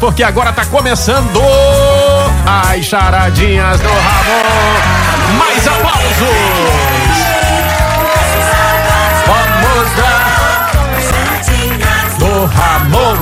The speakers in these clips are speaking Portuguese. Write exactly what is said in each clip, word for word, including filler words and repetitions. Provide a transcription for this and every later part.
porque agora tá começando as charadinhas do Ramon. Mais aplausos! Vamos dar do Ramon.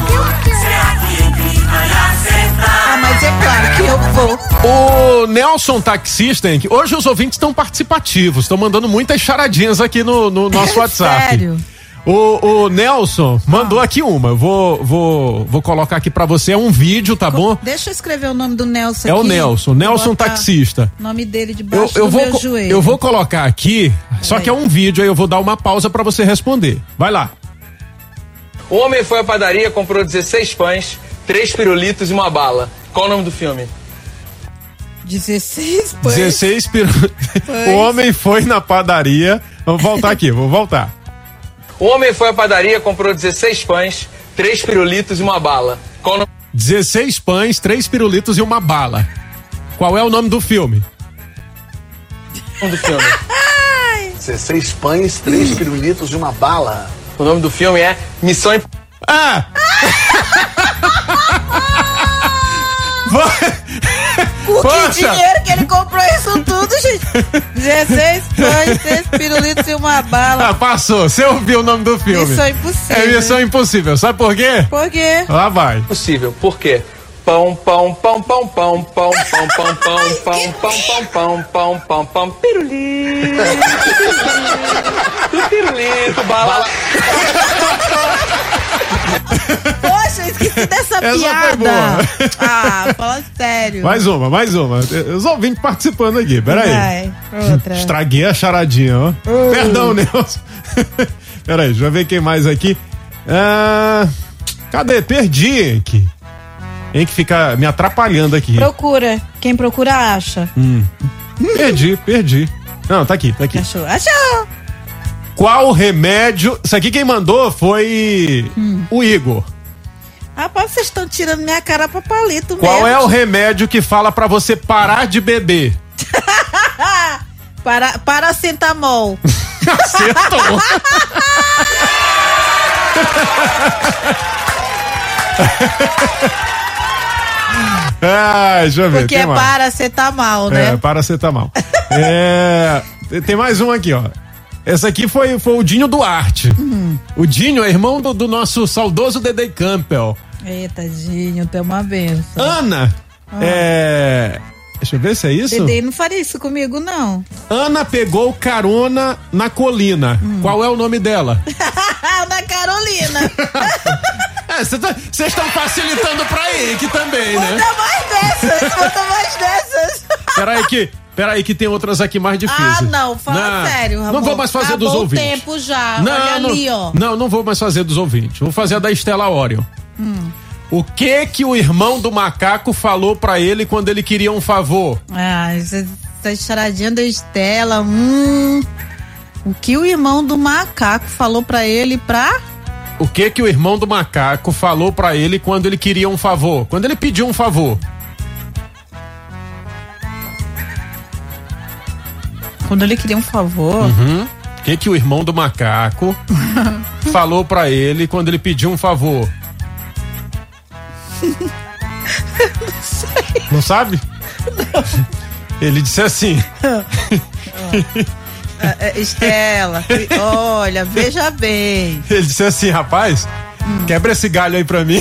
Ah, mas é claro que eu vou. O Nelson Taxista, hein? Hoje os ouvintes estão participativos, estão mandando muitas charadinhas aqui no, no nosso WhatsApp. Sério? O, o Nelson mandou aqui uma, eu vou, vou, vou colocar aqui pra você, é um vídeo, tá bom? Deixa eu escrever o nome do Nelson É aqui. o Nelson, Nelson Botar Taxista. o nome dele Eu, debaixo eu, do vou, meu co- joelho. eu vou colocar aqui, só que é um vídeo, aí eu vou dar uma pausa pra você responder. Vai lá. O homem foi à padaria, comprou dezesseis pães, três pirulitos e uma bala. Qual o nome do filme? dezesseis pães. dezesseis piru... O homem foi na padaria. Vamos voltar aqui, vou voltar. O homem foi à padaria, comprou dezesseis pães, três pirulitos e uma bala. Qual o nome dezesseis pães, três pirulitos e uma bala. Qual é o nome do filme? do filme? dezesseis pães, três pirulitos e uma bala. O nome do filme é Missão Imp... Ah! Com que Poxa! dinheiro que ele comprou isso tudo, gente? dezesseis pães, três pirulitos e uma bala. Ah, passou. Você ouviu o nome do filme? Missão Impossível. É Missão Impossível. Sabe por quê? Por quê? Lá vai. Possível. Por quê? Pão, pão, pão, pão, pão, pão, pão, pão, pão, pão, pão, pão, pão, pão, pão, pão, pirulito. Pirulito, bala. Poxa, esqueci dessa Essa piada. foi boa. Ah, fala sério. Mais uma, mais uma. Os ouvintes participando aqui. Peraí. Vai, outra. Estraguei a charadinha, ó. Perdão, Nelson. Peraí, deixa eu ver quem mais aqui. Ah, cadê? Perdi, aqui. Tem que ficar me atrapalhando aqui. Procura. Quem procura, acha. Hum. Perdi, perdi. Não, tá aqui, tá aqui. Achou? Achou! Qual remédio? Isso aqui quem mandou foi Hum. o Igor. Rapaz, vocês estão tirando minha cara pra palito Qual mesmo. é o remédio que fala pra você parar de beber? Para, paracetamol. Acertou. Ah, deixa eu ver. Porque tem é mais. paracetamol, né? É, paracetamol. É, tem- tem mais um aqui, ó. Essa aqui foi, foi o Dinho Duarte. Uhum. O Dinho é irmão do, do nosso saudoso Dedê Campbell. Eita, Dinho, tem uma benção. Ana, é... Deixa eu ver se é isso. Dedê não faria isso comigo, não. Ana pegou carona na colina. Hum. Qual é o nome dela? Da Carolina. Vocês estão facilitando pra Eike também, né? Bota mais dessas, bota mais dessas. Peraí que, peraí que tem outras aqui mais difíceis. Ah, não, fala sério, Ramon. Não vou mais fazer Acabou dos o ouvintes. tempo já, Não, olha não, ali, ó. Não, não vou mais fazer dos ouvintes. Vou fazer a da Estela Orion. Hum. O que que o irmão do macaco falou pra ele quando ele queria um favor? Ah, essa, essa charadinha da Estela, hum... O que o irmão do macaco falou pra ele pra... O que que o irmão do macaco falou pra ele quando ele queria um favor? Quando ele pediu um favor? Quando ele queria um favor... Uhum. O que que o irmão do macaco falou pra ele quando ele pediu um favor? Não sei. Não sabe? Não. Ele disse assim. É, Estela, olha, veja bem. Ele disse assim, rapaz, hum. quebra esse galho aí pra mim.